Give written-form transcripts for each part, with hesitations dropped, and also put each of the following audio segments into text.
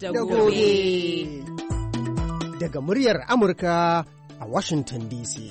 da gobe. Daga muryar Amurka a Washington DC.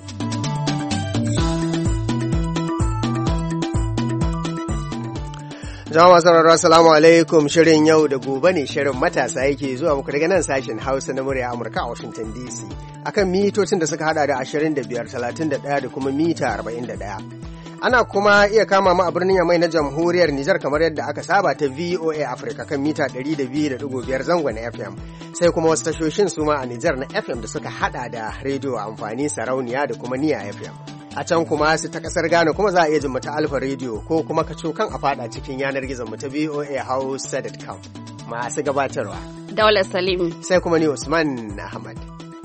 Jama'a sauraro assalamu alaikum, shirin yau da gobe ne shirin matasa yake zuwa muku daga nan sashen Hausa na murya Amurka a Washington DC akan mitocin da suka hada da 25, 31 da kuma mita 41. Ana kuma iya kama mu a birnin Yamai na Jamhuriyar Nijar kamar yadda aka saba ta VOA Africa kan mita 102.5 zangon FM. Sai kuma wasu tashoshin su ma a Nijar na FM da suka hada da rediyo amfani sarauniya da kuma niya FM. A can kuma su ta kasar Ghana kuma za a iya jin mu ta Alfa Radio ko kuma ka kan a fada cikin yanar gizon mu ta voahausa.com. Masu gabatarwa Daula Salim sai kuma ni Usman Ahmad.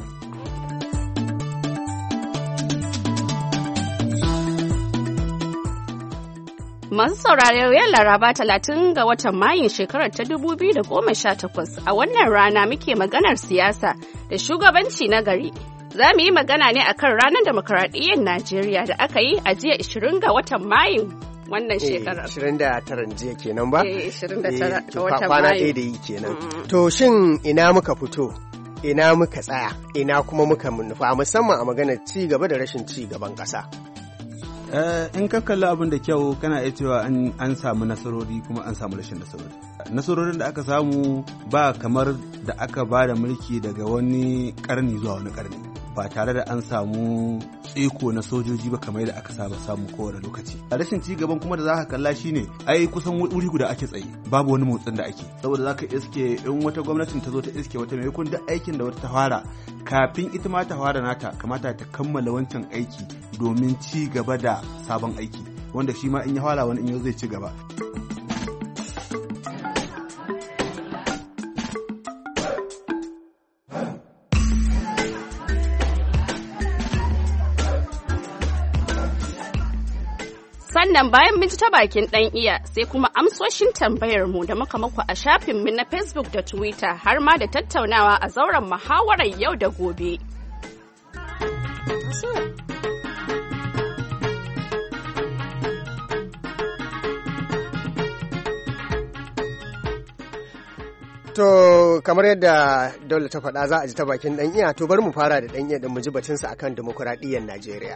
Masu saurare yau Laraba 30 ga watan Mayun shekarar ta 2018 a wannan rana muke maganar siyasa da shugabanci na gari. Za mu yi magana ne akan ranar demokaradiyyar Najeriya da aka yi a jiya 20 ga watan Mayun wannan shekarar. 29 jiya kenan ba? 29 ga watan Mayu. Kwana ɗaya da yi kenan. To shin ina muka fito? Ina muka tsaya? Ina kuma muka nufa musamman a maganar ci gaba da rashin ci gaban ƙasa? In ka kalli abin da kyau kana iya cewa an samu nasarori kuma an samu rashin nasarori. Nasarorin da aka samu ba kamar da aka ba da mulki daga wani karni zuwa wani karni ba tare da an samu tsiko na sojoji ba kamar da aka saba samu kowane lokaci. A rashin ci gaban kuma da za ka kalla shine ai kusan wuri guda ake tsaye babu wani motsin da ake saboda za ka iske in wata gwamnatin ta zo ta iske wata maimakon duk aikin da wata ta fara kafin ita ma ta fara nata kamata ta kammala wancan aiki domin ci gaba da sabon aiki wanda shi ma in ya fara wani in yau zai ci gaba. Sannan bayan mun ji ta bakin ɗan iya sai kuma amsoshin tambayar mu da muka maku a shafinmu na Facebook da Twitter har ma da tattaunawa a zauren muhawarar yau da gobe. To kamar yadda Daula ta faɗa za a ji ta bakin ɗan iya, to bari mu fara da ɗan iya don mu ji batunsa akan dimokuraɗiyyar Najeriya.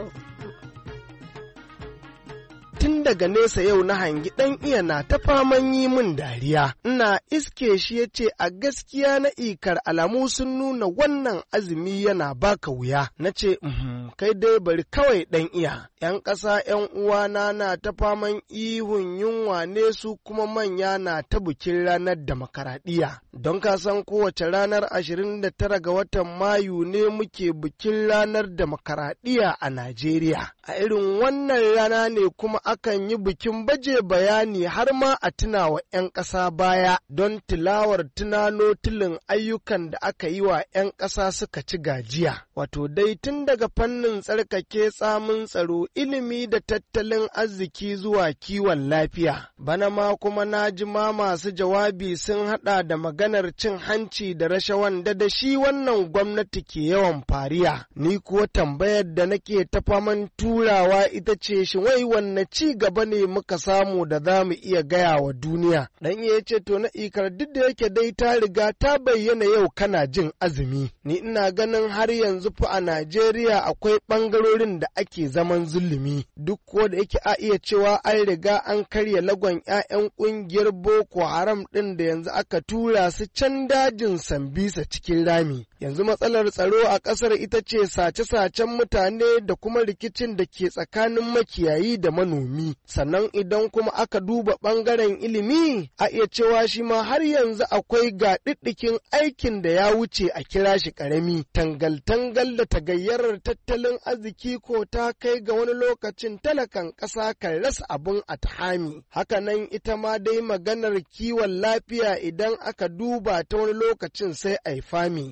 Tun daga nesa yau na hangi ɗan iya na ta faman yi min dariya, ina iske shi ya ce a gaskiya na ikar alamu sun nuna wannan azumi yana baka wuya. Na ce, kai dai bari kawai ɗan iya, ‘yan ƙasa ‘yan uwana na ta faman ihun yunwa ne su kuma manya na ta bikin ranar demokaradiyya. Don ka san kowace ranar 29 ga watan Mayu ne muke bikin ranar demokaradiyya a Najeriya. A irin wannan rana ne kuma akan yi bikin baje bayani har ma a tuna wa 'yan ƙasa baya don tilawar tunano tilin ayyukan da aka yi wa 'yan ƙasa suka ci gajiya. Wato dai tun daga fannin tsarkake tsamin tsaro, ilimi da tattalin arziki zuwa kiwon lafiya. Bana ma kuma na ji ma masu jawabi sun haɗa da maganar cin hanci da rashawan da shi wannan gwamnati ke yawan fariya. Ni kuwa tambayar da nake ta faman turawa ita ce shi wai wanne ci gaba ne muka samu da za mu iya gaya wa duniya. Dan iya ce to na ikar duk da yake dai ta riga ta bayyana yau kana jin azumi. Ni ina ganin har yanzu fa a Najeriya akwai ɓangarorin da ake zaman zulumi. Duk ko da yake a iya cewa an riga an karya lagon 'ya'yan ƙungiyar Boko Haram ɗin da yanzu aka tura su can dajin Sambisa cikin rami. Yanzu matsalar tsaro a ƙasar ita ce sace-sacen mutane da kuma rikicin da ke tsakanin makiyayi da manomi. Sannan idan kuma aka duba ɓangaren ilimi, a iya cewa shi ma har yanzu akwai gaɗiɗɗikin aikin da ya wuce a kira shi ƙarami. Tangal-tangal da tagayyarar tattalin arziki ko ta kai ga wani lokacin talakan ƙasa kan rasa abin a tahami. Hakanan ita ma dai maganar kiwon lafiya idan aka duba ta wani lokacin sai a yi fami. Saboda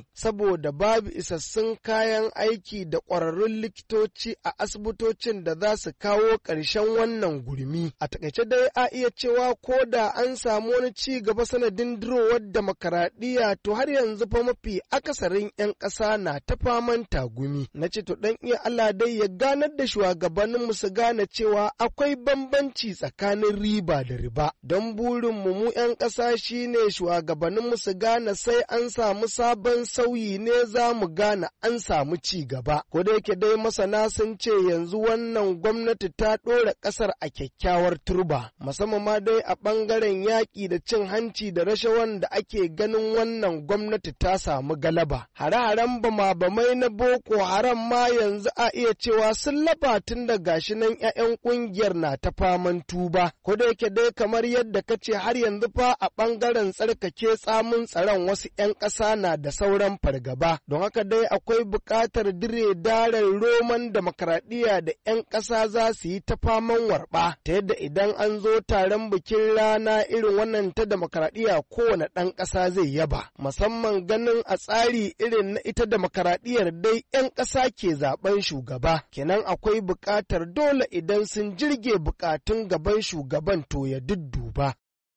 saboda babu isassun kayan aiki da ƙwararrun likitoci a asibitocin da za su kawo ƙarshen wannan gurmi. A takaice dai a iya cewa ko da an samu wani ci gaba sanadin dirowar demokaradiyya to har yanzu fa mafi akasarin 'yan ƙasa na ta faman tagumi. Na ce to ɗan iya Allah dai ya ganar da shugabanninmu su gane cewa akwai bambanci tsakanin riba da riba. Don burinmu mu 'yan ƙasa shine shugabanninmu su gane sai an samu sabon sauyi ne za mu gane an samu ci gaba. Ko da yake dai masana sun ce yanzu wannan gwamnati ta ɗora ƙasar a kyakkyawar turba, musamman ma dai a ɓangaren yaƙi da cin hanci da rashawan da ake ganin wannan gwamnati ta samu galaba. Hare-haren bama-bamai na Boko Haram ma yanzu a iya cewa sun laba tun da gashi nan 'ya'yan ƙungiyar na ta faman tuba. Ko da yake dai kamar yadda ka ce har yanzu fa a ɓangaren tsarkake tsamin tsaron wasu 'yan ƙasa na da sauran fargaba. Don haka dai akwai buƙatar dire daren roman demokaradiyya da 'yan ƙasa za su yi ta faman warɓa, ta yadda idan an zo taron bikin rana irin wannan ta demokaradiyya kowane ɗan ƙasa zai yaba. Musamman ganin a tsari irin na ita demokaradiyyar dai 'yan ƙasa ke zaben shugaba. Kenan akwai buƙatar dole idan sun jirge buƙatun gaban shugaban to ya dudduba.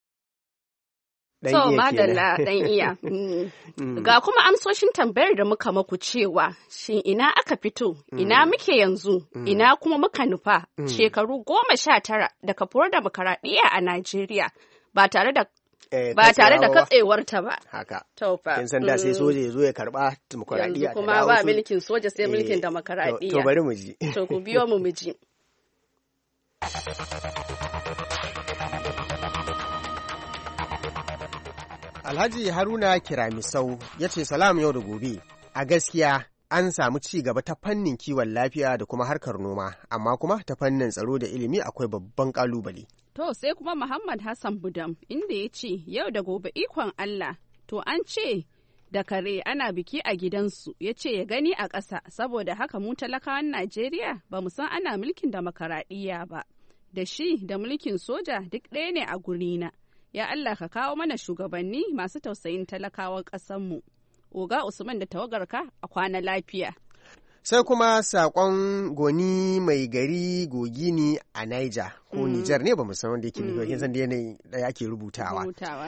So, madalla ɗan iya. Ga kuma amsoshin tambayar da muka maku cewa, shin ina aka fito, ina muke yanzu, ina kuma muka nufa shekaru 19 da kafuwar demokaradiyya a Najeriya ba tare da katsewarta ba. Haka. Taufa. Kin san da sai soja ya zo ya karba demokaradiyya. Yanzu kuma ba mulkin soja sai mulkin demokaradiyya. To bari mu ji. To ku biyo mu ji. Alhaji Haruna Kiramisau ya ce salam yau da gobe, a gaskiya an samu ci gaba ta fannin kiwon lafiya da kuma harkar noma, amma kuma ta fannin tsaro da ilimi akwai babban kalubale. To sai kuma Muhammad Hassan Budam inda ya ce yau da gobe ikon Allah, to an ce da kare ana biki a gidansu, ya ce ya gani a ƙasa, saboda haka mu talakawan Najeriya ba mu san ana mulkin demokaradiyya ba, da shi da mulkin soja duk ɗaya ne a gurina. Ya Allah ka kawo mana shugabanni masu tausayin talakawan ƙasanmu. Oga Usman da tawagarka a kwana lafiya. Sai kuma saƙon Goni mai gari Gogini a Niger ko Niger ne ba mu san wanda yake nufi, kin san da yanayi da ake rubutawa.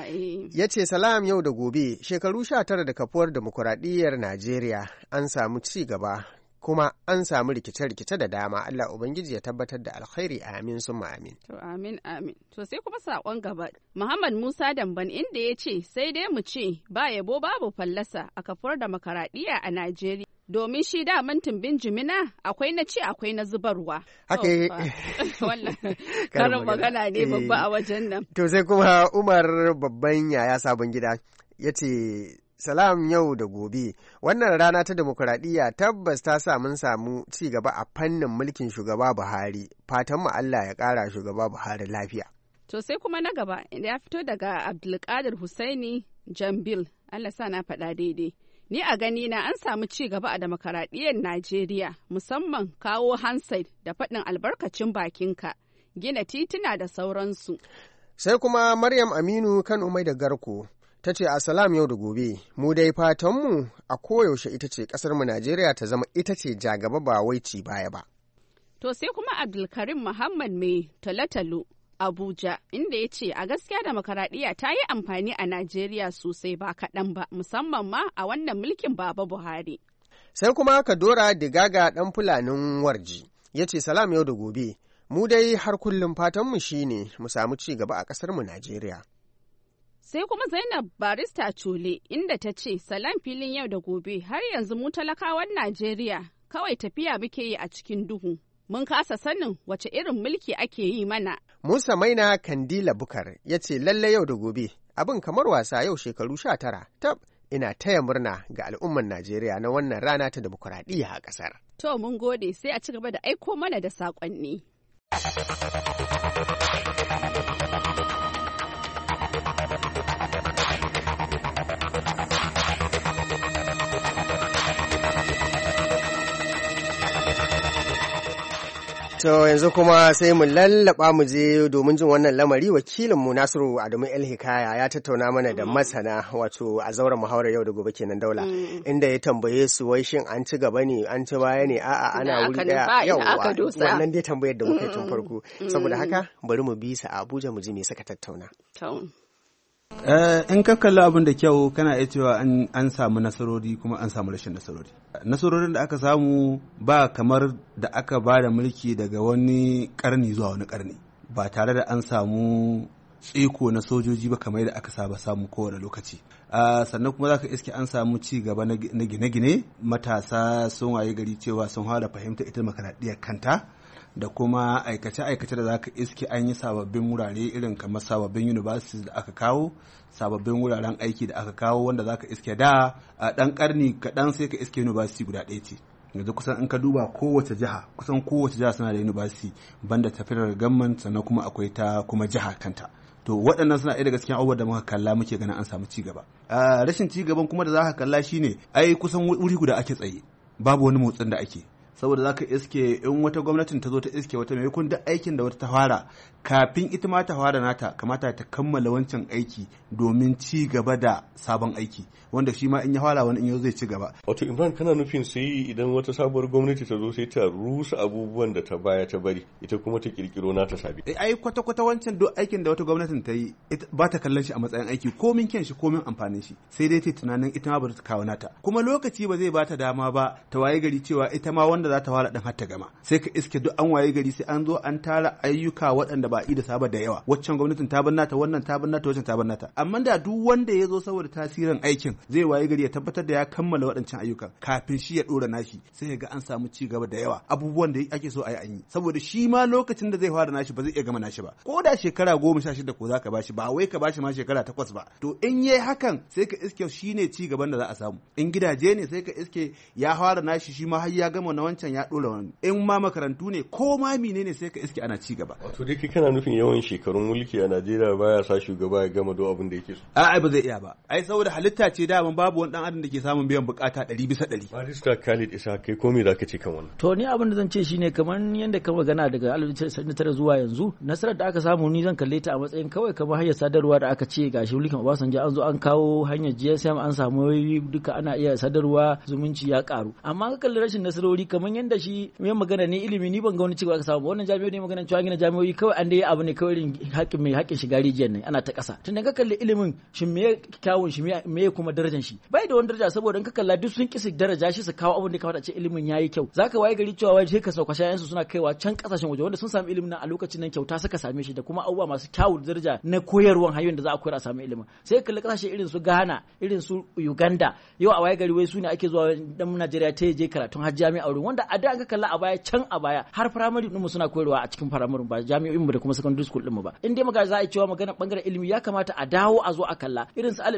Ya ce salam yau da gobe, shekaru 19 da kafuwar demokuraɗiyyar Najeriya an samu ci gaba kuma an samu rikice-rikice da dama. Allah Ubangiji ya tabbatar da alkhairi, amin summa amin. To amin amin. To sai kuma sakon gaba. Muhammad Musa Damban inda ya ce sai dai mu ce ba yabo babu fallasa a kafuwar demokaradiyya a Najeriya. Domin shi da tumbin jimina akwai na ci akwai na zubarwa. Haka wannan karin magana ne babba a wajen nan. To sai kuma Umar babban yaya sabon gida ya ce salam yau da gobe, wannan rana ta demokuraɗiyya tabbas ta sa mun samu ci gaba a fannin mulkin shugaba Buhari, fatan mu Allah ya ƙara shugaba Buhari lafiya. To sai kuma na gaba inda ya fito daga Abdulkadir Husaini Jambil, Allah sa na faɗa daidai. Ni a gani na an samu ci gaba a demokaradiyyar Najeriya, musamman kawo handset da faɗin albarkacin bakinka, gina tituna da sauransu. Sai kuma Maryam Aminu kan Umai da Garko. Ta ce asalam yau da gobe, mu dai fatanmu a koyaushe ita ce ƙasarmu Najeriya ta zama ita ce jagaba ba wai ci baya ba. To sai kuma Abdulkarim Muhammad mai talotalo Abuja inda ya ce a gaskiya demokaradiyya ta yi amfani a Najeriya sosai ba kaɗan ba, musamman ma a wannan mulkin Baba Buhari. Sai kuma Kadora Digaga ɗan Fulanin Warji ya ce salam yau da gobe, mu dai har kullum fatanmu shine mu samu ci gaba a ƙasarmu Najeriya. Sai kuma Zainab Barista Chole inda ta ce salam filin yau da gobe, har yanzu mu talakawan Najeriya kawai tafiya muke yi a cikin duhu. Mun kasa sanin wace irin mulki ake yi mana. Musa Maina Kandila Bukar ya ce lalle yau da gobe abin kamar wasa, yau shekaru 19 tab ina taya murna ga al'umman Najeriya na wannan rana ta demokuraɗiyya a ƙasar. To mun gode, sai a ci gaba da aiko mana da saƙonni. To yanzu kuma sai mu lallaba mu je domin jin wannan lamari. Wakilinmu Nasiru Adamu El Hikaya ya tattauna mana da masana wato a zauren muhawarar yau da gobe kenan Daula, inda ya tambaye su wai shin an ci gaba ne, an ci baya ne, a'a ana wuri daya. Yauwa wannan dai tambayar da muka yi tun farko. Saboda haka bari mu bi su a Abuja mu ji me suka tattauna. In ka kalli abin da kyau kana iya cewa an samu nasarori kuma an samu rashin nasarori. Nasarorin da aka samu ba kamar da aka ba da mulki daga wani karni zuwa wani karni ba tare da an samu tsiko na sojoji ba kamar da aka saba samu kowane lokaci. Sannan kuma za ka iske an samu ci gaba na gine-gine, matasa sun waye gari cewa sun fara fahimta ita makarantar kanta da kuma aikace-aikace da za ka iske an yi sababbin wurare irin kamar sababbin universities da aka kawo, sababbin wuraren aiki da aka kawo wanda za ka iske da a ɗan ƙarni kaɗan sai ka iske university guda ɗaya ce. Yanzu kusan in ka duba kowace jiha suna da university banda tafiyar government, sannan kuma akwai ta kuma jiha kanta. To waɗannan suna ɗaya daga cikin abubuwan da muka kalla muke ganin an samu ci gaba. Rashin ci gaban kuma da za ka kalla shine ai kusan wuri guda ake tsaye, babu wani motsin da ake. Saboda za ka iske in wata gwamnatin ta zo ta iske wata maimakon duk aikin da wata ta fara kafin ita ma ta fara nata kamata ta kammala wancan aiki domin ci gaba da sabon aiki wanda shi ma in ya fara wani in yau zai ci gaba. Wato Imran, kana nufin sai idan wata sabuwar gwamnati ta zo sai ta rusa abubuwan da ta baya ta bari ita kuma ta kirkiro nata sabi. Ai kwata-kwata wancan duk aikin da wata gwamnatin ta yi ba ta kallon shi a matsayin aiki komin kyan shi komin amfanin shi, sai dai ta tunanin ita ma ba ta kawo nata, kuma lokaci ba zai ba ta dama ba ta waye gari cewa ita ma wanda za ta fara din har ta gama. Sai ka iske duk an waye gari sai an zo an tara ayyuka waɗanda ba da saba da yawa, waccan gwamnatin ta bannata, wannan ta bannata, waccan ta bannata, amma da duk wanda ya zo saboda tasirin aikin zai waye gari ya tabbatar da ya kammala waɗancan ayyukan kafin shi ya ɗora nashi, sai ya ga an samu ci gaba da yawa, abubuwan da ake so a yi an yi, saboda shi ma lokacin da zai fara nashi ba zai iya gama nashi ba, ko da shekara 16 ko za ka bashi, ba wai ka bashi ma shekara 8 ba. To in yayi hakan sai ka iske shi ne ci gaban da za a samu. In gidaje ne sai ka iske ya fara nashi shi ma har ya gama na wancan ya ɗora wani. In ma makarantu ne ko ma menene sai ka iske ana ci gaba. Wato dai kana nufin yawan shekarun mulki a Najeriya baya sa shugaba ya gama duk abin da yake so. Ai ba zai iya ba. Ai saboda halitta ce daman babu wani dan adam da ke samun biyan bukata 100%. Barista Khalid Isa, kai ko me zaka ce kan wannan? To ni abin da zan ce shine kamar yanda ka magana daga 1999 zuwa yanzu, nasarar da aka samu ni zan kalle ta a matsayin kawai kamar hanyar sadarwa da aka ce gashi mulkin Obasanjo an zo an kawo hanyar GSM, an samu duka ana iya sadarwa, zumunci ya karu. Amma ka kalli rashin nasarori kamar yanda shi mai magana ne ilimi, ni ban ga wani cigaba aka samu. Wannan jami'o'i ne magana cewa gina jami'o'i kawai an dai abu ne kawai irin haƙƙin mai haƙƙin shiga rijiyar ne ana ta ƙasa. Tunda ka kalli ilimin shi me kyawun shi me kuma darajar shi, bai da wani daraja, saboda in ka kalla duk sun kisa daraja shi su kawo abin da kamata ce ilimin yayi kyau. Zaka waye gari cewa wai sai ka sauka shayansu suna kaiwa can kasashen waje wanda sun samu ilimin nan a lokacin nan kyauta suka same shi da kuma abubuwa masu kyawun daraja na koyarwan hanyoyin da za a koyar a samu ilimin. Sai kalli kasashe irin su Ghana, irin su Uganda, yau a waye gari wai su ne ake zuwa dan Najeriya ta je karatun har jami'a wurin, wanda a da ka kalla a baya can a baya har primary din mu suna koyarwa a cikin primary ba jami'o'in mu da kuma secondary school din mu ba. In dai magana za a yi cewa magana bangaren ilimi ya kamata a dawo a zo a kalla irin su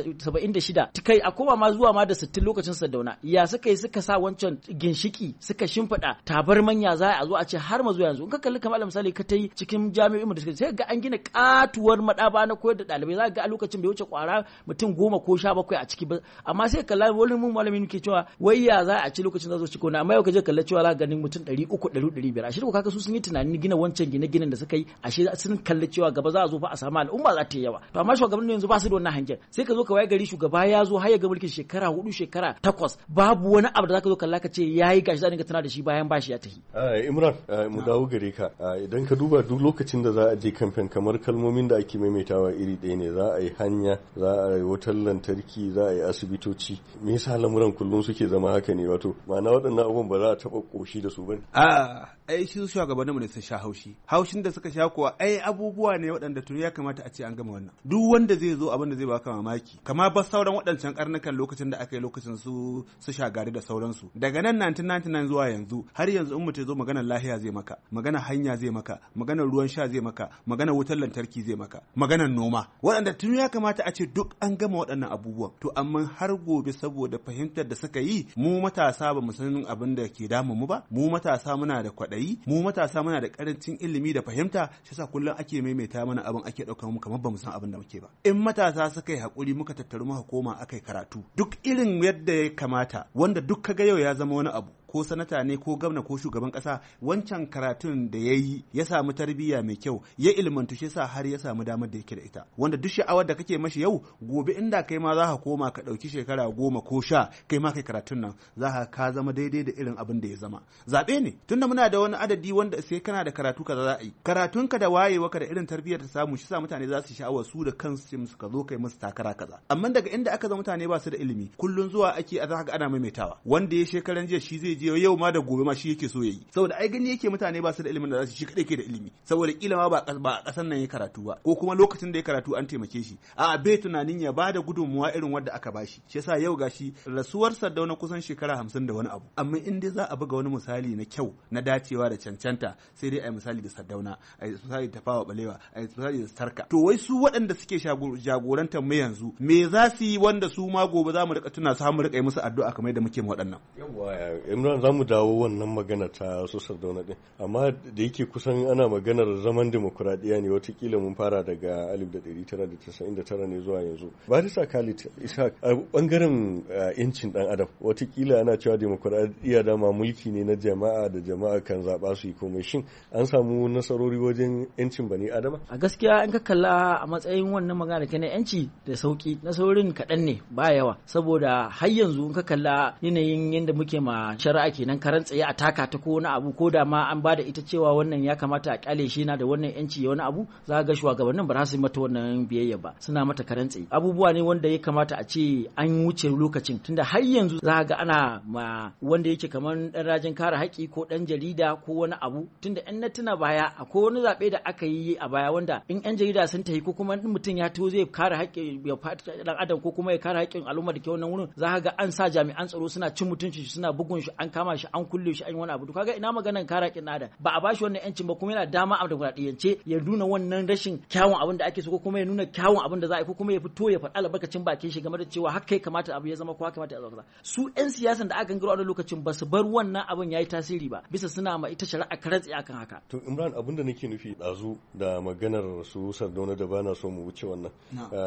1976 kai a koma ma zuwa ma da 60 lokacin Sardauna ya suka yi suka sa wancan ginshiki suka shimfida tabarmanya za a zo a ce har ma zuwa yanzu in ka kalli kamar misali ka ta yi cikin jami'o'in mu da suka sai ga an gina katuwar madaba na koyar da dalibai, za ga a lokacin bai wuce kwara mutum 10 ko 17 a ciki ba, amma sai kalla wani mun malami ke cewa wai ya za a ci lokacin da zo ci kona, amma yau ka je kalla cewa za ganin mutum 300 500 ashe ko kaga su sun yi tunanin gina wancan gine-ginen da suka yi, ashe sun kalli cewa gaba za a zo fa a samu al'umma za ta yi yawa. To amma shugabannin yanzu ba su da wannan hangen, sai ka zo ka waye gari shugaba ya zo har ya ga mulkin shekara 4 shekara 8 babu wani abu da zaka zo kalla ka ce yayi gashi za dinga tana da shi bayan bashi ya tafi. Imran, mu dawo gare ka. Idan ka duba duk lokacin da za a je kamfen kamar kalmomin da ake maimaitawa iri ɗaya ne, za a yi hanya, za a yi wutar lantarki, za a yi asibitoci. Me yasa lamuran kullum suke zama haka ne? Wato ma'ana waɗannan abubuwan ba za a taɓa ƙoshi da su ba. Ai shi shugabanninmu ne sun sha haushin da suka sha kuwa ai abubuwa ne waɗanda tuni ya kamata a ce an gama wannan. Duk wanda zai zo abin da zai baka mamaki kama ba sauran waɗancan karnukan lokacin da aka yi lokacin su shagari da sauransu, daga nan 1999 zuwa yanzu har yanzu in mutum zo maganar lahiya zai maka, maganar hanya zai maka, maganar ruwan sha zai maka, maganar wutar lantarki zai maka, maganar noma, waɗanda tuni ya kamata a ce duk an gama waɗannan abubuwan. To amma har gobe saboda fahimtar da suka yi mu matasa ba mu san abin da ke damun mu ba, mu matasa muna da kwaɗayi, mu matasa muna da karancin ilimi da fahimta, shi yasa kullum ake maimaita mana abin ake ɗaukar mu kamar ba mu san abin da muke ba. In matasa suka yi haƙuri muka tattaru muka koma aka yi karatu duk irin yadda ya kamata, wanda duk kaga yau ya zama wani abu ko sanata ne ko gwamna ko shugaban kasa wancan karatun da yayi ya samu tarbiyya mai kyau ya ilmantu shi sa har ya samu damar da yake da ita, wanda duk sha'awar da kake mashi yau gobe inda kai ma za ka koma ka ɗauki shekara 10 ko 10 kai ma kai karatun nan za ka zama daidai da irin abin da ya zama. Zaɓe ne tunda muna da wani adadi wanda sai kana da karatu kaza za a yi, karatunka da wayewa da irin tarbiyyar ta samu shi sa mutane za su sha'awar su da kansu su ka zo kai musu takara kaza. Amma daga inda aka zama mutane ba su da ilimi kullun zuwa ake a zaka ana maimaitawa, wanda ya shekaran jiya shi zai je yau ma da gobe ma shi yake so yayi, saboda ai gani yake mutane ba su da ilimin da za su shi kadai ke da ilimi, saboda kila ma ba a kasan nan ya karatu ba ko kuma lokacin da ya karatu an taimake shi a bai tunanin ya bada gudunmuwa irin wanda aka bashi. Shi yasa yau gashi rasuwar Sardauna kusan shekara 50 da wani abu, amma in dai za a buga wani misali na kyau na dacewa da cancanta sai dai a misali da Sardauna, a misali da Tafawa Balewa, a misali da Sarka. To wai su waɗanda suke jagorantar mu yanzu me za su yi wanda su ma gobe za mu rika tuna su har mu rika yi musu addu'a kamar yadda muke mu waɗannan. Yawwa Imran, za mu dawo wannan magana ta su Sardauna din, amma da yake kusan ana maganar zaman demokuraɗiyya ne, watakila mun fara daga 1999 ne zuwa yanzu. Barista Khalid Ishaq, a bangaren yancin dan adam watakila ana cewa demokuraɗiyya dama mulki ne na jama'a da jama'a kan zaɓa su yi komai, shin an samu nasarori wajen yancin bani adama? A gaskiya in ka kalla a matsayin wannan magana da na yanci da sauki, nasarorin kaɗan ne ba yawa, saboda har yanzu in ka kalla yanayin yadda muke ma shari'a kenan karan tsaye a taka ta ko wani abu, ko da ma an bada ita cewa wannan ya kamata a kyale shi na da wannan yanci ya wani abu, za ga shugabannin ba za su yi mata wannan biyayya ba, suna mata karan tsaye. Abubuwa ne wanda ya kamata a ce an wuce lokacin, tunda har yanzu za ga ana ma wanda yake kamar dan rajin kare haƙƙi ko dan jarida ko wani abu, tunda in na tuna baya akwai wani zaɓe da aka yi a baya wanda in yan jarida sun tafi ko kuma mutum ya to zai kare haƙƙin dan adam ko kuma ya kare haƙƙin al'umma da ke wannan wurin, za ga an sa jami'an tsaro suna cin mutunci shi, suna bugun shi, an kama shi, an kulle shi, an yi wani abu. To kaga ina maganan kare haƙƙin adam, ba a bashi wannan yancin ba, kuma yana dama a demokradiyyance ya nuna wannan rashin kyawun abin da ake so ko kuma ya nuna kyawun abin da za a yi ko kuma ya fito ya faɗa albarkacin bakin shi game da cewa haka ya kamata abu ya zama ko haka kamata ya zama. Su 'yan siyasan da aka gangaro a lokacin ba su bar wannan abin yayi tasiri ba, bisa suna ma ita shari'a karantsi akan haka. To Imran, abin da nake nufi ɗazu da maganar su Sardauna da bana so mu wuce wannan,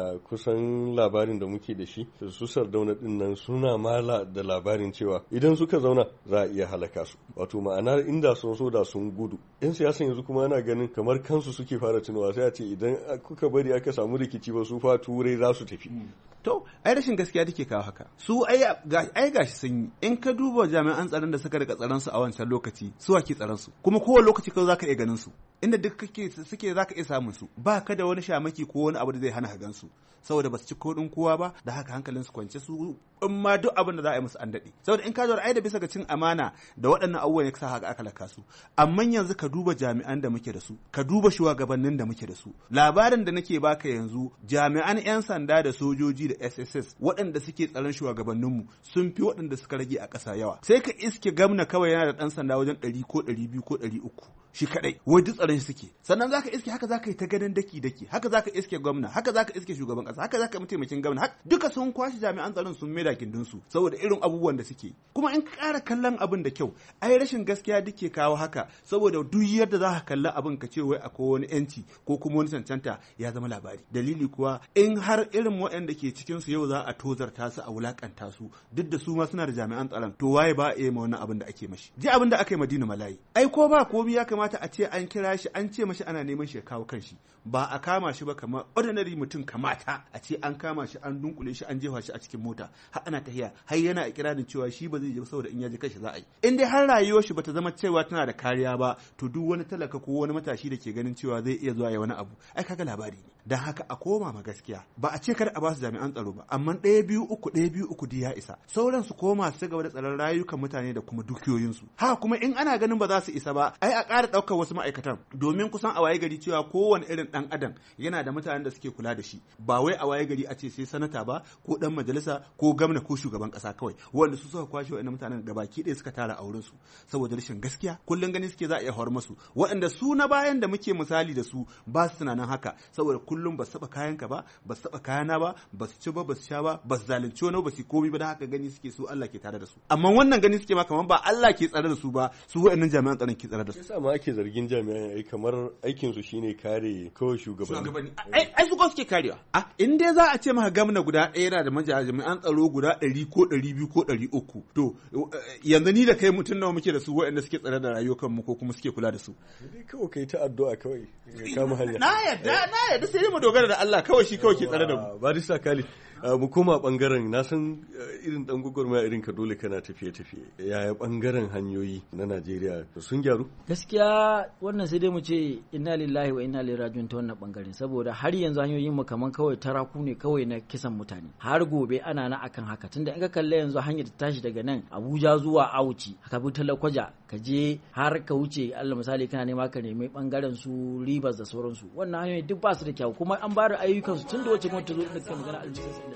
kusan labarin da muke da shi su Sardauna din nan suna mala da labarin cewa idan suka zauna za a iya halaka su, wato ma'ana inda sun so da sun gudu. 'Yan siyasan yanzu kuma ana ganin kamar kansu suke fara tunawa, sai a ce idan kuka bari aka samu rikici ba su fa turai za su tafi. To, ai rashin gaskiya take kawo haka. Su ai gashi sun yi. In ka duba jami'an tsaron da suka rika tsaron su a wancan lokaci, su ake tsaron su. Kuma kowane lokaci ka zaka iya ganin su. Inda duk suke zaka iya samun su. Ba ka da wani shamaki ko wani abu da zai hana ka gan su. Saboda ba su ci kodin kowa ba, da haka hankalin su kwance su in ma duk abin da za a yi musu an daɗe. Saboda in ka zo ai da bisa ga cin amana da waɗannan abubuwan ya sa haka aka laka su. Amma yanzu ka duba jami'an da muke da su, ka duba shugabannin da muke da su. Labarin da nake baka yanzu, jami'an 'yan sanda da sojoji da SSS waɗanda suke tsaron shugabanninmu sun fi waɗanda suka rage a ƙasa yawa. Sai ka iske gamna kawai yana da ɗan sanda wajen 100 ko 200 ko 300 shi kaɗai, wai duk tsaron shi suke. Sannan zaka iske haka zaka yi ta ganin daki haka zaka iske gwamna, haka zaka iske shugaban ƙasa, haka zaka mataimakin gwamna, duka sun kwashi jami'an tsaron sun maida gindin su saboda irin abubuwan da suke. Kuma in ka ƙara kallon abin da kyau, ai rashin gaskiya duke kawo haka, saboda duk yadda za ka kalli abin ka ce wai akwai wani yanci ko kuma wani cancanta ya zama labari. Dalili kuwa in har irin waɗanda ke cikin su yau za a tozarta su a wulakanta su, duk da su ma suna da jami'an tsaron, to waye ba a yi ma wannan abin da ake mashi. Ji abin da aka yi Madina Malayi, ai ko ba komai ya kamata a ce an kira shi an ce mashi ana neman shi ya kawo kanshi, ba a kama shi ba kamar ordinary mutum kamata a ce an kama shi an dunkule shi an jefa shi a cikin mota har ana tahiya har yana ikirarin cewa shi ba zai je saboda in ya ji kanshi za a yi. In dai har rayuwar shi bata zama cewa tana da kariya ba, to duk wani talaka ko wani matashi da ke ganin cewa zai iya zuwa ya wani abu, ai kaga labari ne. Dan haka a koma ma gaskiya, ba a ce kar a ba su jami'an tsaro ba, amma ɗaya biyu uku duk ya isa. Sauran su koma su gaba da tsaron rayukan mutane da kuma dukiyoyinsu. Haka kuma in ana ganin ba za su isa ba, ai a ƙara ɗaukar wasu ma'aikatan, domin kusan a waye gari cewa kowane irin ɗan adam yana da mutanen da suke kula da shi, ba wai a waye gari a ce sai sanata ba ko ɗan majalisa ko gwamna ko shugaban ƙasa kawai, wanda su suka kwashe waɗannan mutanen gabaki ɗaya suka tara a wurin su saboda rashin gaskiya. Kullum gani suke za a iya hawar masu, waɗanda su na bayan da muke misali da su ba su tunanin haka, saboda kullum ba su taɓa kayanka ba, ba su taɓa kayana ba, ba su ci ba, ba su sha ba, ba su zalunci wani ba su komi ba, da haka gani suke su Allah ke tare da su. Amma wannan gani suke ma kamar ba Allah ke tsare da su ba, su waɗannan jami'an tsaron ke tsare da su. Yasa ma ake zargin jami'an ai kamar aikin su shine kare kawai shugabanni. Ai su ko suke karewa. In dai za a ce maka gwamna guda ɗaya yana da jami'an tsaro guda 100 ko 200 ko 300 to yanzu ni da kai mutum nawa muke da su waɗanda suke tsare da rayuwar mu ko kuma suke kula da su. Dai kawai kai ta addu'a kawai kama hanya. Na yadda sai mu dogara da Allah kawai shi kawai ke tsare da mu. Barista Khalid mu koma bangaren na san irin dan gwagwarmaya irin ka dole kana tafiye-tafiye yaya bangaren hanyoyi na Najeriya sun gyaru? Gaskiya wannan sai dai mu ce inna lillahi wa inna ilaihi rajiun ta wannan bangaren saboda har yanzu hanyoyin mu kaman kawai taraku ne kawai na kisan mutane har gobe ana na akan haka tunda in ka kalle yanzu hanyar ta tashi daga nan Abuja zuwa Auci ka bi Talakwaja ka je har ka wuce Allah misali kana nema ka nemi bangaren su Rivers da sauransu wannan hanyoyi duk ba su da kyau kuma an bada ayyukan su tun da wace gwamnati zo da kai magana aljihu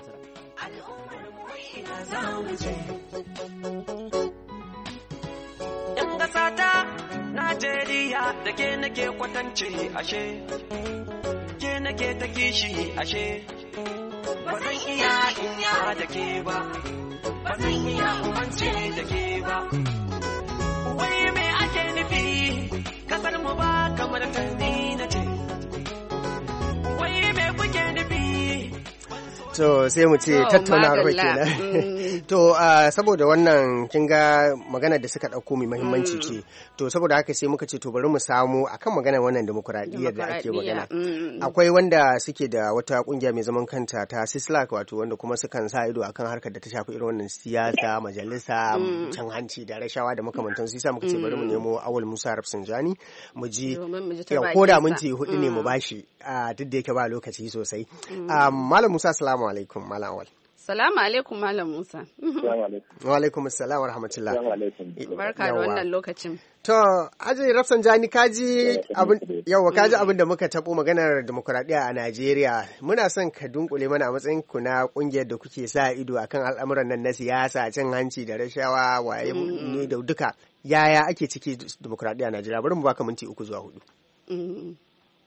‘Yan ƙasata Najeriya da ke nake kwatance ashe, ke nake ta kishi ashe, ba zan iya inya da ke ba, ba zan iya umance da ke ba. Wai me ake nufi, kasar mu ba kamar tanni na ce, wai me kuke nufi. To sai mu ce tattaunawar kenan. To saboda wannan kin ga maganar da suka ɗauko mai muhimmanci ce. To saboda haka sai muka ce to bari mu samu akan maganar wannan demokuraɗiyyar da ake magana. Akwai wanda suke da wata kungiya mai zaman kanta ta Sislak wato wanda kuma sukan sa ido akan harkar da ta shafi irin wannan siyasa, majalisa, cin hanci da rashawa da makamantan su. Sai muka ce bari mu nemo Awal Musa Rafsanjani mu ji ko da minti 4 ne mu bashi duk da yake ba lokaci sosai. Malam Musa assalamu alaikum Malam Awal. Salamu alaikum Malam Musa. Wa alaikum assalam wa rahmatullah. Barka da wannan lokacin. To, Haji Rafsanjani kaji abin da muka tabo maganar demokuraɗiyya a Najeriya. Muna son ka dunkule mana a matsayin ku na kungiyar da kuke sa ido akan al'amuran nan na siyasa, cin hanci da rashawa, waye ne da duka. Yaya ake ciki demokuraɗiyya a Najeriya? Bari mu baka minti 3 zuwa 4.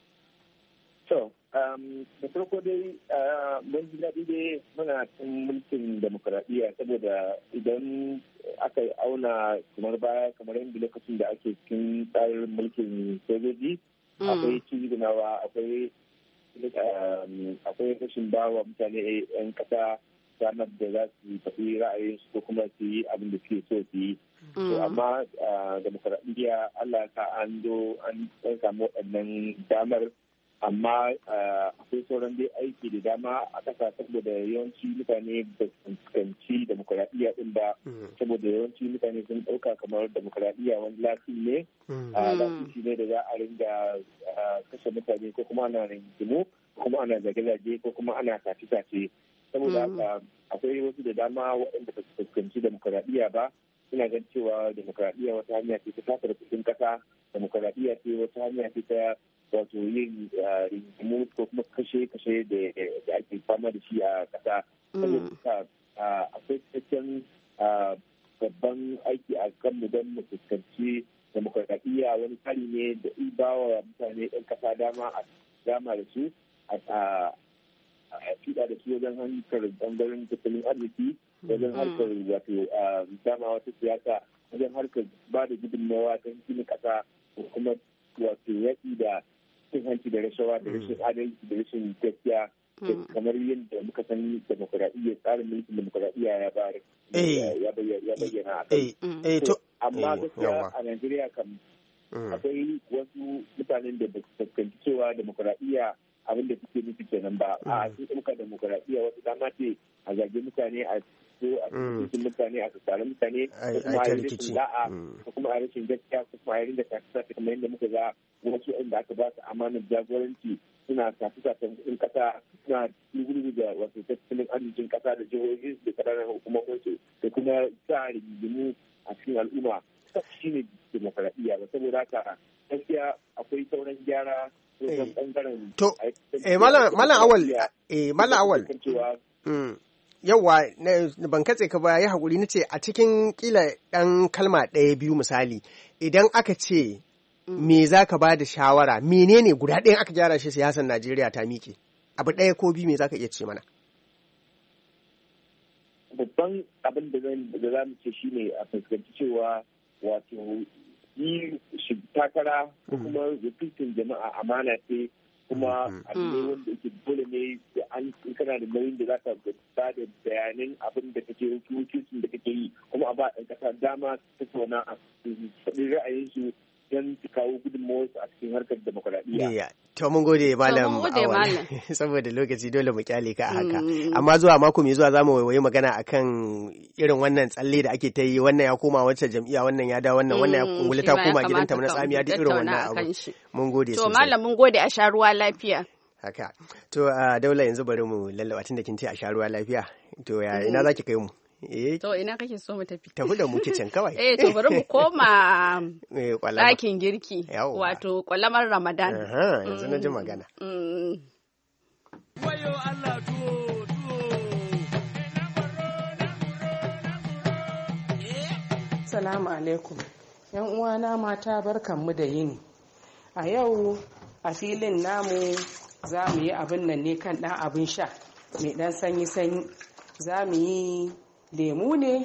Da farko dai mun ji daɗi dai muna cin mulkin demokuraɗiyya saboda idan aka auna kamar baya kamar yadda lokacin da ake cikin tsarin mulkin sojoji akwai cizgunawa akwai rashin bawa mutane 'yan ƙasa ranar da za su tafi ra'ayinsu ko kuma su yi abin da suke so su yi. Amma demokuraɗiyya Allah ka an samu waɗannan damar amma akwai sauran dai aiki da dama a ƙasa saboda yawanci mutane ba su fuskanci demokuraɗiyya ɗin ba saboda yawanci mutane sun ɗauka kamar demokuraɗiyya wani lafi ne lafi ne da za a ringa kashe mutane ko kuma ana ringimu ko kuma ana zage-zage ko kuma ana sace-sace saboda haka akwai wasu da dama waɗanda ba su fuskanci demokuraɗiyya ba suna gan cewa demokuraɗiyya wata hanya ce ta tattara kuɗin ƙasa demokuraɗiyya ce wata hanya ce ta wato yin rigimu ko kuma kashe-kashe da ake fama da shi a ƙasa. Saboda akwai cikakken babban aiki a kanmu don mu fuskanci demokuraɗiyya wani tsari ne da bawa mutane ɗan ƙasa dama da su a fiɗa da su wajen hankar ɓangaren tattalin arziki wajen harkar wato dama wata siyasa wajen harkar ba da gudunmawa ta gina ƙasa kuma wato yaƙi da cin hanci da rashawa da rashin adalci da rashin gaskiya kamar yadda muka san demokuraɗiyya tsarin mulkin demokuraɗiyya ya bayyana a kai. Amma gaskiya a Najeriya kam akwai wasu mutanen da ba su fuskanci cewa demokuraɗiyya abin da suke nufi kenan ba a sun ɗauka demokuraɗiyya wasu dama ce a zage mutane a so a cikin mutane a tsare mutane ko kuma a rashin da'a ko kuma a rashin gaskiya ko kuma a rinda tafi kamar yadda muka ga wasu inda aka ba su amanar jagoranci suna tafi-tafin kuɗin ƙasa suna gurguru da wasu tattalin arzikin ƙasa da jihohi da ƙananan hukumominsu da kuma sa rigimu a cikin al'umma shi ne demokuraɗiyya ba saboda haka gaskiya akwai sauran gyara wajen ɓangaren to Malam Awal yawa ban katse ka ba ya haƙuri nace a cikin kila ɗan kalma 1-2 misali idan aka ce me za ka ba da shawara menene guda ɗayan aka gyara shi siyasar Najeriya ta miƙe abu 1 ko 2 me za ka iya ce mana babban abin da za mu ce shine a fuskanci cewa wato yi takara ko kuma wakilcin jama'a amana ce kuma abu ne wanda yake dole ne an kana da nauyin da za ka ba da bayanan abin da kake wakilcin da kake yi kuma a ba ɗan ƙasa dama ta tattauna a faɗin ra'ayinsu don su kawo gudunmawarsu a cikin harkar demokuraɗiyya. To mun gode malam Awal saboda lokaci dole mu kyale ka a haka. Amma zuwa mako mai zuwa zamu waiwayi magana akan irin wannan tsalle da ake ta yi, wannan ya koma wacce jam'iyya, wannan ya da wannan ya kungula ta koma gidanta na tsamiya duk irin wannan abu. Mun gode sosai. To malam mun gode, a sha ruwa lafiya. Haka. To Daula yanzu bari mu lallaba tun da kin ce a sha ruwa lafiya. To ina zaki kai mu? To ina kake so mu tafi? Tafi da mu kicin kawai. To bari mu koma ɗakin girki, wato kwalamar Ramadan. Yanzu na ji magana. Wayo Allah tuwo. Assalamu alaikum. Yan uwana mata barkanmu da yini. A yau a filin namu za mu yi abin nan ne kan ɗan abin sha mai ɗan sanyi-sanyi. Za mu yi lemu ne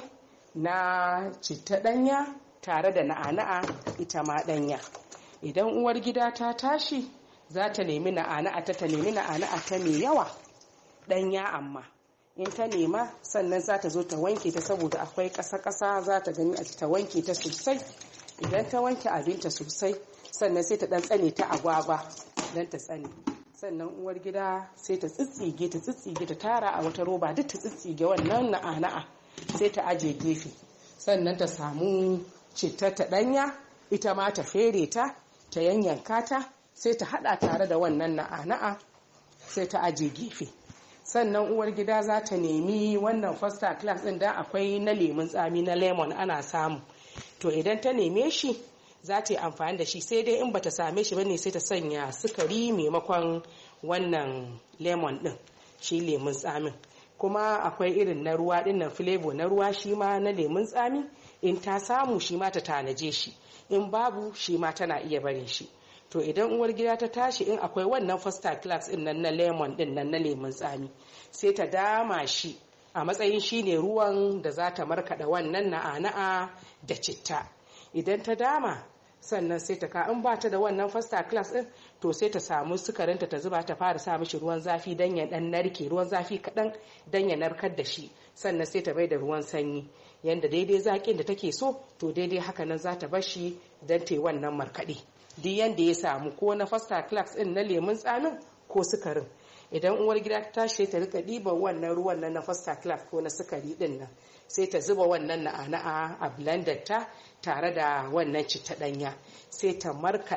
na citta ɗanya tare da na'ana'a ita ma ɗanya. Idan uwar gida ta tashi za ta nemi na'ana'a ta nemi na'ana'a ta mai yawa ɗanya, amma in ta nema sannan za ta zo ta wanke ta saboda akwai ƙasa-ƙasa, za ta gani a ta wanke ta sosai. Idan ta wanke abinta sosai sannan sai ta ɗan tsane ta agwagwa don ta tsane. Sannan uwar gida sai ta tsitsige ta tara a wata roba, duk ta tsitsige wannan na'ana'a sai ta aje gefe. Sannan ta samu citta ta ɗanya ita ma ta fere ta yanyanka ta sai ta hada tare da wannan na'ana'a sai ta aje gefe. Sannan uwar gida za ta nemi wannan first class din da akwai na lemun tsami na lemon ana samu. To idan ta neme shi za ta yi amfani da shi, sai dai in bata same shi bane sai ta sanya sukari maimakon wannan lemon din, shi lemun tsamin. Kuma akwai irin na ruwa din nan, flavor na ruwa shi ma na lemun tsami, in ta samu shi ma ta tanaje shi, in babu shi ma tana iya barin shi. To idan uwar gida ta tashi, in akwai wannan first class din nan na lemon din nan na lemun tsami, sai ta dama shi a matsayin shi ne ruwan da za ta markaɗa wannan na'ana'a da citta. Idan ta dama sannan sai ta in ba ta da wannan first class din, to sai ta samu sukarinta ta zuba, ta fara sa mishi ruwan zafi dan ya dan narke, ruwan zafi kaɗan dan ya narkar da shi. Sannan sai ta bai da ruwan sanyi yanda daidai zaƙin da take so, to daidai haka nan za ta bar shi dan ta yi wannan markaɗe. Duk yanda ya samu ko na first class din na lemun tsamin ko sukarin. Idan uwar gida ta tashi ta rika ɗiban wannan ruwan nan na first class ko na sukari din nan, sai ta zuba wannan na'ana'a a blender ta tare da wannan citta ɗanya, sai ta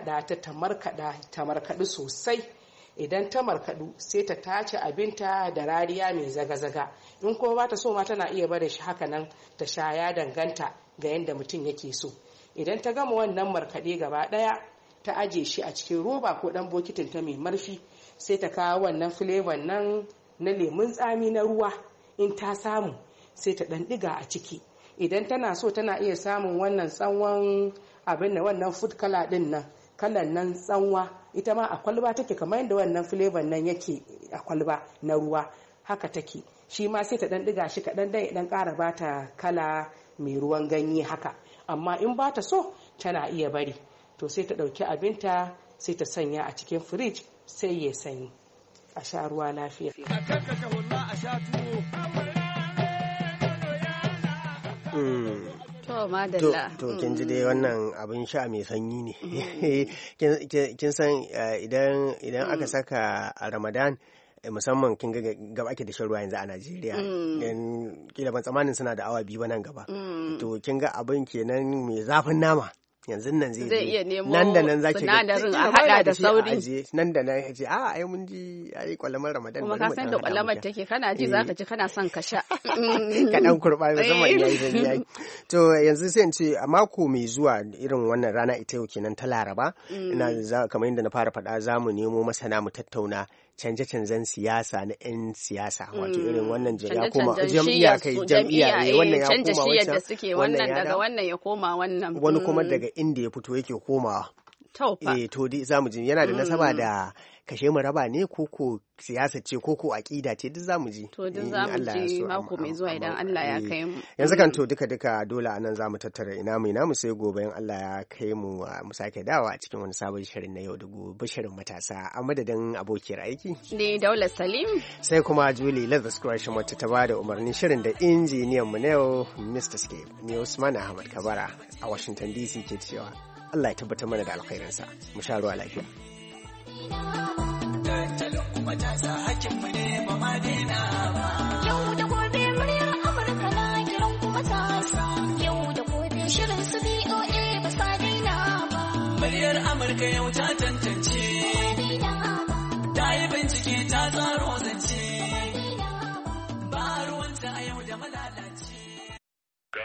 markaɗu sosai. Idan ta markaɗu sai ta tace abinta da rariya mai zaga-zaga. In kuma ba ta so ma tana iya barin shi haka nan ta sha, ya danganta ga yadda mutum yake so. Idan ta gama wannan markaɗe gaba ɗaya ta aje shi a cikin roba ko ɗan bokitin ta mai marfi, sai ta kawo wannan flavor nan na lemun tsami na ruwa, in ta samu sai ta ɗan ɗiga a ciki. Idan tana so tana iya samun wannan tsanwan abin da wannan food color din nan, kalan nan tsanwa, ita ma a kwalba take kamar yadda wannan flavor nan yake a kwalba na ruwa, haka take. Shi ma sai ta ɗan ɗiga shi kaɗan dan ya ɗan ƙara bata kala mai ruwan ganye haka. Amma in ba ta so tana iya bari. To sai ta ɗauki abinta sai ta sanya a cikin firij sai ya sanyi. A sha ruwa lafiya. To kin ji dai wannan abin sha mai sanyi ne. Kin san idan aka saka a Ramadan, musamman kin ga gaba ake da shan ruwa yanzu a Najeriya, dan kila ban tsammanin suna da awa 2 ba nan gaba. To kin ga abin kenan mai zafin nama yanzu nan zai iya nemo nan da nan zaki sinadarin a hada da sauri, nan da nan ce ai mun ji ai kwalamar Ramadan, kuma ka san da kwalamar take, kana ji zaka ji kana son ka sha ka dan kurba musamman yayi da yayi. To yanzu sai in ce a mako mai zuwa irin wannan rana ita yau kenan ta Laraba, ina kamar yadda na fara faɗa, za mu nemo masana mu tattauna canje-canzen siyasa na 'yan siyasa, wato irin wannan ya koma jam'iyya ne, wannan ya koma wancan, da suke wannan daga wannan ya koma wannan, wani kuma daga inda ya fito yake komawa. to dai zamu ji yana da nasaba da kashe mu raba ne koko siyasa ce koko aƙida ce duk zamu ji. To duk zamu ji mako mai zuwa idan Allah ya kai mu. Yanzu kan to duka dole anan zamu tattara ina mu sai gobe in Allah ya kai mu mu sake dawowa a cikin wani sabon shirin na yau da gobe shirin matasa a madadin abokiyar aiki. Ni Daula Salim. Sai kuma Julie Leathers Creation wacce ta bada umarnin shirin da injiniyan mu na yau Mr. Skip. Ni Usman Ahmad Kabara a Washington DC ke cewa Allah ya tabbatar mana da alkhairinsa. Mu sha ruwa lafiya. Yau da gobe muryar Amurka na kiran kuma tasa. Yau da gobe shirin su BOA ba sa daina ba. Muryar Amurka yau ta